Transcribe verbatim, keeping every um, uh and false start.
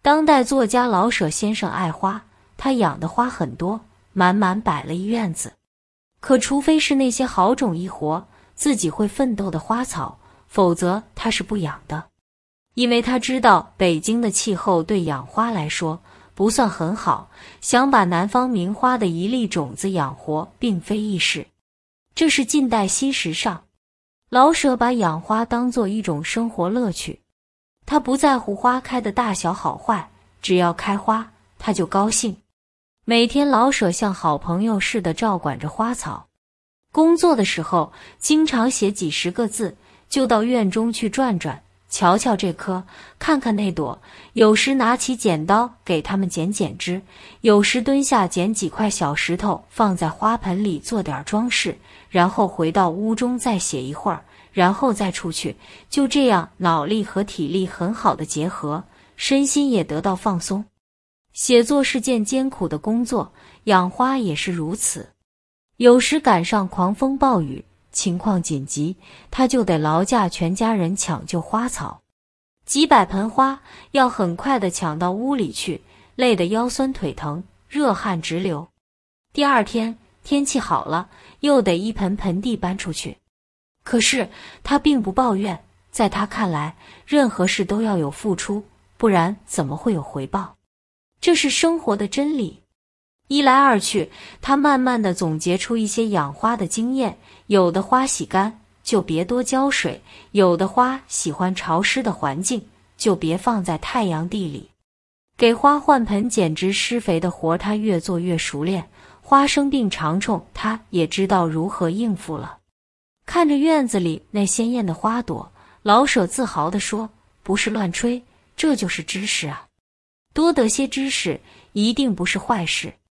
当代作家老舍先生爱花，他养的花很多，满满摆了一院子。可除非是那些好种一活，自己会奋斗的花草，否则他是不养的。因为他知道北京的气候对养花来说不算很好，想把南方名花的一粒种子养活并非易事。这是近代新时尚。老舍把养花当作一种生活乐趣，他不在乎花开的大小好坏，只要开花，他就高兴。每天老舍像好朋友似的照管着花草，工作的时候经常写几十个字，就到院中去转转，瞧瞧这棵，看看那朵，有时拿起剪刀给它们剪剪枝，有时蹲下捡几块小石头放在花盆里做点装饰，然后回到屋中再写一会儿，然后再出去，就这样脑力和体力很好的结合，身心也得到放松。写作是件艰苦的工作，养花也是如此。有时赶上狂风暴雨，情况紧急，他就得劳驾全家人抢救花草。几百盆花要很快地抢到屋里去，累得腰酸腿疼，热汗直流。第二天天气好了，又得一盆盆地搬出去。可是他并不抱怨，在他看来，任何事都要有付出，不然怎么会有回报？这是生活的真理。一来二去，他慢慢地总结出一些养花的经验。有的花喜干，就别多浇水；有的花喜欢潮湿的环境，就别放在太阳地里。给花换盆、剪枝、施肥的活他越做越熟练，花生病长虫他也知道如何应付了。看着院子里那鲜艳的花朵，老舍自豪地说，不是乱吹，这就是知识啊。多得些知识一定不是坏事。